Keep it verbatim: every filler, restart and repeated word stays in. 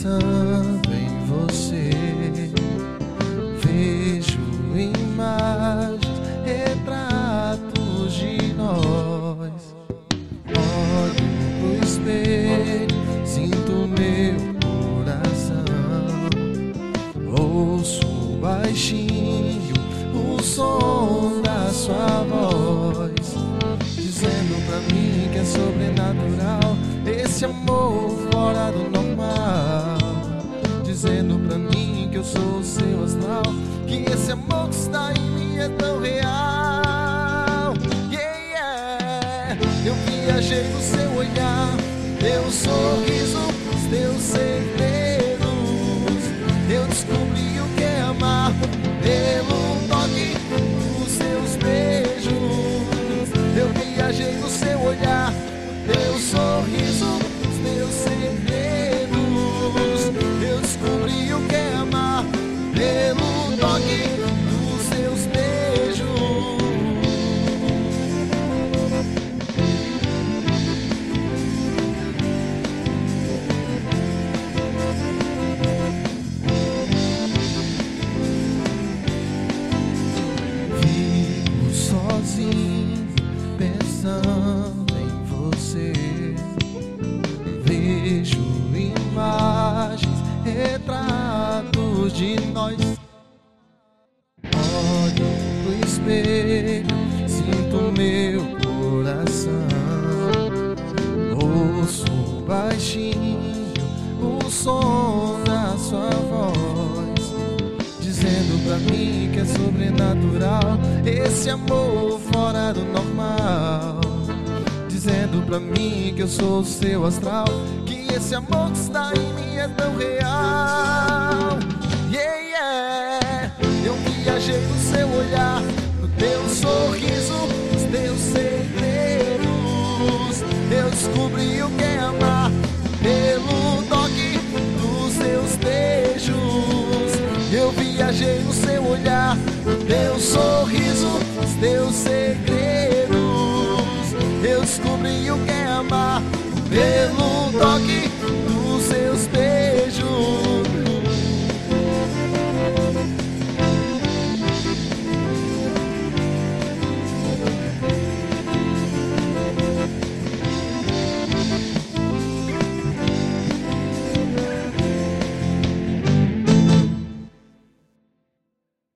pensando em você. Vejo imagens, retratos de nós. Olho pro espelho, sinto meu coração. Ouço baixinho o som da sua voz, dizendo pra mim que é sobrenatural esse amor fora do normal. Dizendo pra mim que eu sou o seu astral, que esse amor que está em mim é tão real. Yeah, yeah. Eu viajei no seu olhar, teu sorriso, os teus segredos. Eu descobri o que é amar pelo toque dos seus beijos. Eu viajei no seu olhar, teu sorriso, os teus segredos. Eu descobri o que é amar pelo toque dos seus beijos. Vivo sozinho pensando em você. Vejo imagens, retratos de nós. Olho pro espelho, sinto meu coração. Ouço baixinho o som da sua voz, dizendo pra mim que é sobrenatural esse amor fora do normal. Dizendo pra mim que eu sou o seu astral, que esse amor que está em mim é tão real. Yeah, yeah. Eu viajei no seu olhar, no teu sorriso, nos teus segredos. Eu descobri o que é amar pelo toque dos seus beijos. Eu viajei no seu olhar, no teu sorriso, nos teus segredos. Eu descobri o que é amar pelo toque